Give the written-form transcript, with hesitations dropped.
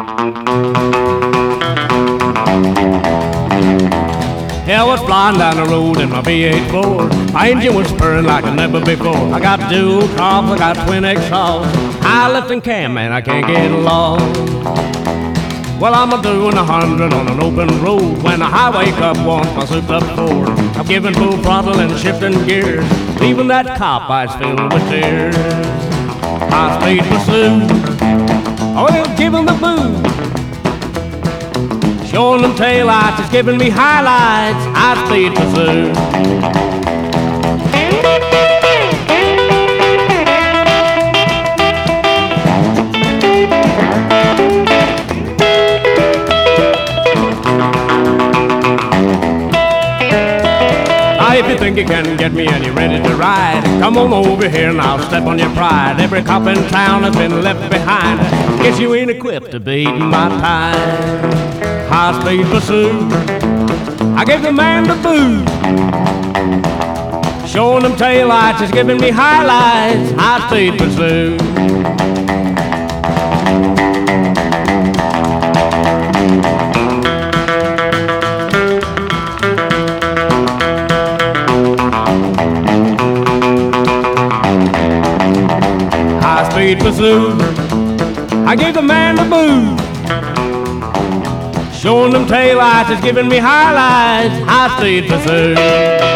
Yeah, I was flying down the road in my V8 Ford. My engine was purring like never before. I got dual carbs, I got twin exhausts. High lifting cam, man, I can't get lost. Well, I'm doing 100 on an open road when the highway cup wants my souped up Ford. I'm giving full throttle and shifting gears, leaving that cop eyes filled with tears. High speed pursuit, oh, it's giving the boot. Showing them taillights, it's giving me highlights. High speed pursuit. If you think you can get me and you're ready to ride, come on over here and I'll step on your pride. Every cop in town has been left behind. Guess you ain't equipped to beat my time. High speed pursuit, I gave the man the boot. Showing them taillights, it's giving me highlights. High speed pursuit. Speed pursuit, I gave the man the boot. Showing them taillights, it's giving me highlights. High speed pursuit.